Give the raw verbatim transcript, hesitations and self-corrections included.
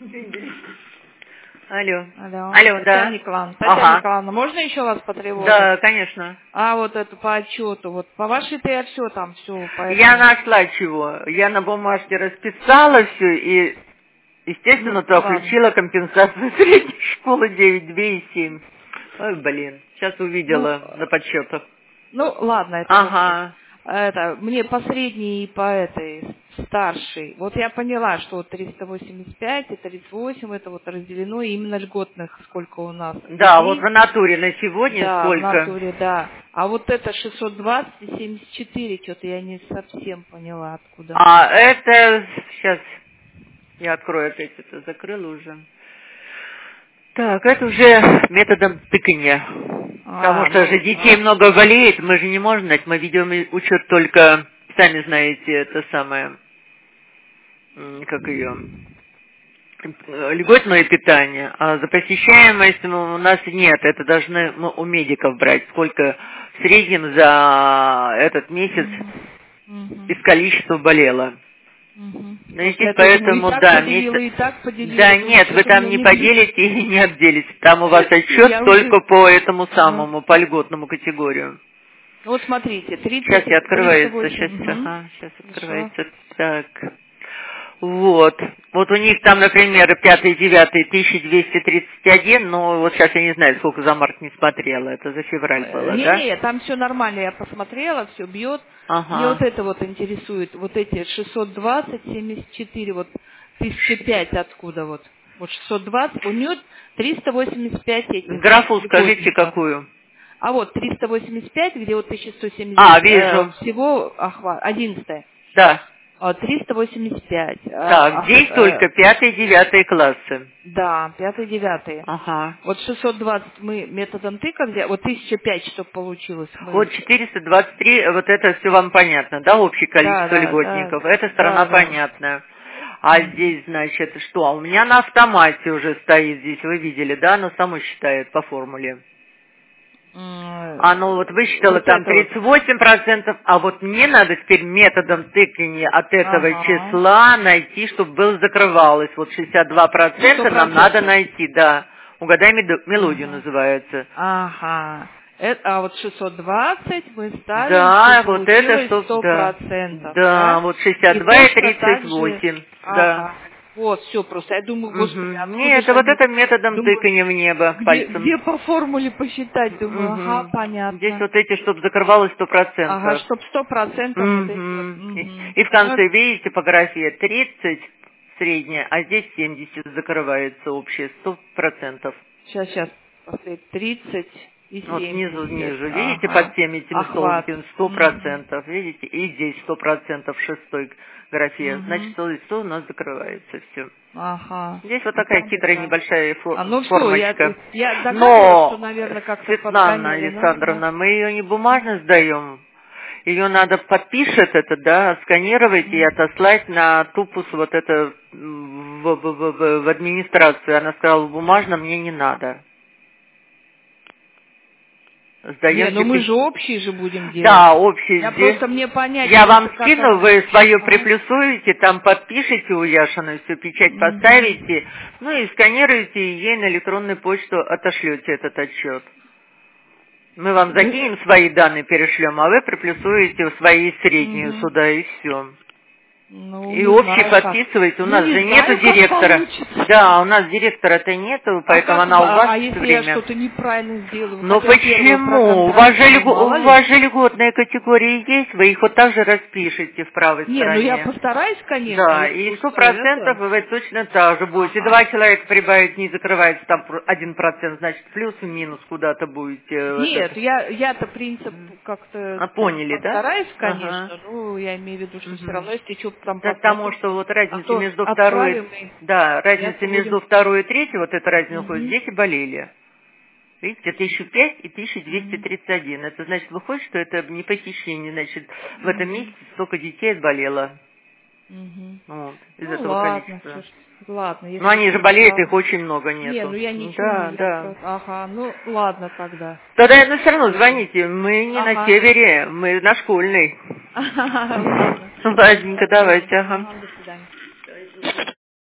Алло. Алло. Алло, да. Татьяна Николаевна, Татьяна Ага. Николаевна, можно еще вас потревожить? Да, конечно. А вот это по отчету, вот по вашей-то я все там, все. Я нашла чего. Я на бумажке расписала все и, естественно, Ну, туда ладно. включила компенсацию средней школы девять, два и семь. Ой, блин, сейчас увидела Ну, на подсчетах. Ну, ладно, это Ага. это мне по средней и по этой старшей. Вот я поняла, что вот триста восемьдесят пять и тридцать восемь это вот разделено именно льготных, сколько у нас Да, детей. вот в натуре на сегодня Да, в сколько? натуре, да. А вот это шестьсот двадцать и семьдесят четыре, что-то я не совсем поняла, откуда. А, это... Сейчас я открою опять это, закрыла уже. Так, это уже методом тыканья. Потому А, что ну, же детей а, много болеет, мы же не можем знать, мы ведем учет только, сами знаете, это самое, м, как ее, льготное питание, а за посещаемость ну, у нас нет, это должны мы у медиков брать, сколько в среднем за этот месяц мгм, из количества болело. мгм. Ну, Просто естественно, я тоже, ну, и поэтому, так да, поделила, месяц... и так поделила. Да Думаю, нет, вы что-то у там меня не не влезет. поделите и не обделите. Там у вас отчет Я уже... только по этому Ага. самому, по льготному категорию. Ну, вот смотрите, Сейчас тридцать, я триста открывается, сейчас, восемь. Угу. ага, сейчас Хорошо. открывается. Так. Вот. Вот у них там, например, пятый, девятый, тысяча двести тридцать один, но вот сейчас я не знаю, сколько за март не смотрела, это за февраль было, да? Не-не, там все нормально, я посмотрела, все бьет. Мне вот Ага. это вот интересует, вот эти шестьсот двадцать, семьдесят четыре, вот тысяча пять откуда вот. Вот шестьсот двадцать, у нее триста восемьдесят пять этих Графу скажите, льготников. какую? А вот триста восемьдесят пять, где вот тысяча сто А, семьдесят, э, вижу. всего охват, одиннадцатое. Да. А, триста восемьдесят пять. Так, а, здесь а, э, только пятый, девятый классы. Да, пятый, девятый. Ага. Вот шестьсот двадцать мы методом тыка взяли, вот тысяча пять, чтобы получилось. Вот Мы... четыреста двадцать три, вот это все вам понятно, да, общее Да, количество да, да, льготников. Эта да, сторона да. понятная. А Мгм. здесь, значит, что? А у меня на автомате уже стоит здесь, вы видели, да, оно само считает по формуле. А ну вот М, высчитала Вот там это вот. тридцать восемь процентов, а вот мне надо теперь методом тыкания от этого Ага. числа найти, чтобы было закрывалось. Вот шестьдесят два Сто процента нам надо процентов. найти, да. Угадай меду- мелодию Ага. называется. Ага. Это, а вот шестьсот двадцать мы ставим, чтобы Да, вот это получилось что, сто да. процентов, Да, да? вот шестьдесят И два и точно тридцать так же, восемь, да. ага, вот, все просто. Я думаю, господи, Угу. откуда Нет, же это вот они, это методом думаю, тыкания в небо где, пальцем. где по формуле посчитать? Думаю, ага, Угу. Здесь понятно. вот эти, чтобы закрывалось сто Ага, процентов. чтоб сто процентов вот эти вот, Угу. И угу. и в Ну, конце, видите, типография тридцать средняя, а здесь семьдесят закрывается общее, сто процентов. сейчас, сейчас, посмотреть, тридцать и Вот снизу, семьдесят, ниже, видите, под ага, всеми этими охват, столбиками сто угу. процентов, видите, и здесь сто процентов в шестой графе, значит, Угу. сто, сто у нас закрывается все. Ага, Здесь вот ну такая хитрая понятно. небольшая А фо- ну все, я, формочка. я догадывалась, что, Но, наверное, как-то Светлана подгоняли, но, но. Александровна, мы ее не бумажно сдаем, ее надо подпишет это, да, сканировать и М. отослать на тупус вот это м, в, в, в- в- в администрацию. Она сказала, бумажно мне не надо. Не, Сдаем ну мы теперь. же общие же будем делать. Да, общий Я здесь. просто мне понять Я просто, вам как скину, оно. вы свое Ага. приплюсуете, там подпишите у Яшины, всю печать Мгм. поставите, ну и сканируете, и ей на электронную почту отошлете этот отчет. Мы вам Ну, закинем свои данные, перешлем, а вы приплюсуете свои среднюю мгм. сюда, и все. Ну, И не общий знаю как. подписываете. У Ну, нас не же нету знаю, как директора. получится. Да, у нас директора-то нету, А поэтому как, она у а, вас а все если я время. что-то неправильно сделаю, Ну хотя первую почему? У вас, же, проконтролирую, льго- мало у ли? вас же льготные категории есть, вы их вот так же распишете в правой Не, ну я стороне. постараюсь, конечно, Да, я и сто просто процентов это... вы точно так же будете. Ага. Два человека прибавить, не закрывается там про- один процент, значит плюс и минус куда-то будете. э, Этот. Нет, я, я-то принцип как-то А поняли, да? постараюсь, Ага. конечно, ну, я имею в виду, что все Мгм. равно, если что там Потому посмотрим, что вот а разница то между второй, отправим и да, разница меняться будем. между второй и третьей, вот эта разница уходит, Угу. дети болели. Видите, тысяча пять и тысяча двести Угу. тридцать один. Это значит, выходит, что это не похищение, значит, в этом Угу. месяце столько детей отболело. Угу. Вот, из Ну, этого ладно, что количества. ж, ладно, Но если они же что, болеют, их ладно. очень много Не, ну нету. я ничего Да, не, я да. просто, ага, ну, ладно тогда. Тогда, ну, все равно звоните. Мы не на Ага. севере, мы на школьной. Ладно. Ладненько, давайте, ага. Ага, до свидания.